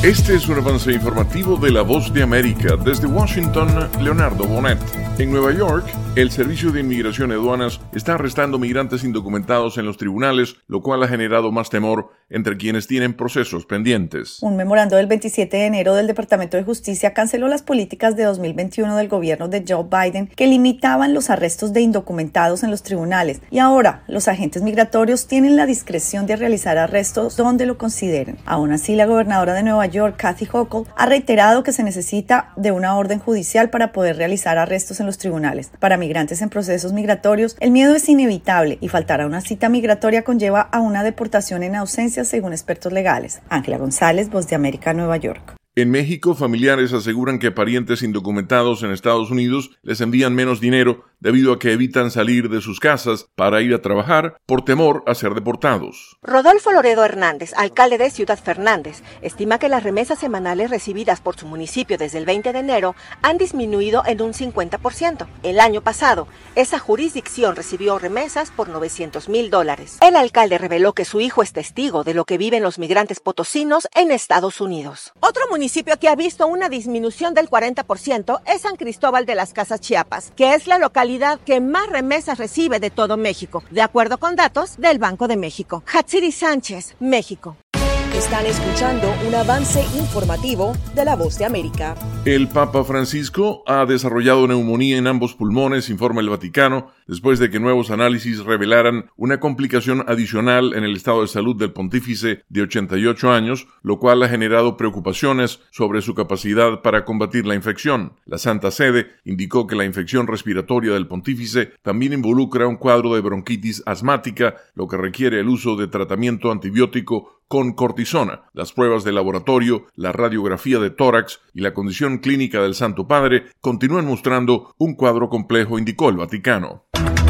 Este es un avance informativo de La Voz de América. Desde Washington, Leonardo Bonet. En Nueva York, el Servicio de Inmigración y Aduanas está arrestando migrantes indocumentados en los tribunales, lo cual ha generado más temor entre quienes tienen procesos pendientes. Un memorando del 27 de enero del Departamento de Justicia canceló las políticas de 2021 del gobierno de Joe Biden que limitaban los arrestos de indocumentados en los tribunales, y ahora los agentes migratorios tienen la discreción de realizar arrestos donde lo consideren. Aún así, la gobernadora de Nueva York, Kathy Hochul, ha reiterado que se necesita de una orden judicial para poder realizar arrestos en los tribunales. Para migrantes en procesos migratorios, el miedo es inevitable y faltar a una cita migratoria conlleva a una deportación en ausencia, según expertos legales. Ángela González, Voz de América, Nueva York. En México, familiares aseguran que parientes indocumentados en Estados Unidos les envían menos dinero debido a que evitan salir de sus casas para ir a trabajar por temor a ser deportados. Rodolfo Loredo Hernández, alcalde de Ciudad Fernández, estima que las remesas semanales recibidas por su municipio desde el 20 de enero han disminuido en un 50%. El año pasado, esa jurisdicción recibió remesas por $900,000. El alcalde reveló que su hijo es testigo de lo que viven los migrantes potosinos en Estados Unidos. Otro municipio que ha visto una disminución del 40% es San Cristóbal de las Casas, Chiapas, que es la localidad que más remesas recibe de todo México, de acuerdo con datos del Banco de México. Hatsiri Sánchez, México. Están escuchando un avance informativo de La Voz de América. El Papa Francisco ha desarrollado neumonía en ambos pulmones, informa el Vaticano, después de que nuevos análisis revelaran una complicación adicional en el estado de salud del pontífice de 88 años, lo cual ha generado preocupaciones sobre su capacidad para combatir la infección. La Santa Sede indicó que la infección respiratoria del pontífice también involucra un cuadro de bronquitis asmática, lo que requiere el uso de tratamiento antibiótico con cortisona. Las pruebas de laboratorio, la radiografía de tórax y la condición clínica del Santo Padre continúan mostrando un cuadro complejo, indicó el Vaticano.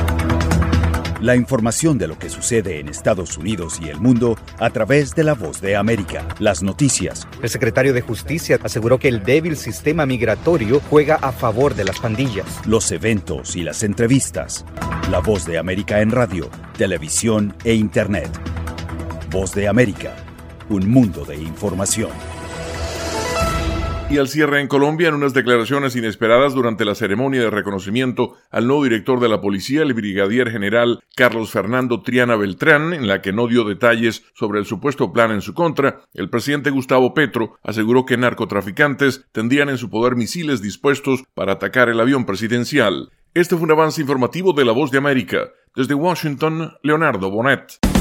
La información de lo que sucede en Estados Unidos y el mundo a través de La Voz de América. Las noticias. El secretario de Justicia aseguró que el débil sistema migratorio juega a favor de las pandillas. Los eventos y las entrevistas. La Voz de América en radio, televisión e Internet. Voz de América, un mundo de información. Y al cierre en Colombia, en unas declaraciones inesperadas durante la ceremonia de reconocimiento al nuevo director de la policía, el brigadier general Carlos Fernando Triana Beltrán, en la que no dio detalles sobre el supuesto plan en su contra, el presidente Gustavo Petro aseguró que narcotraficantes tendrían en su poder misiles dispuestos para atacar el avión presidencial. Este fue un avance informativo de La Voz de América. Desde Washington, Leonardo Bonet.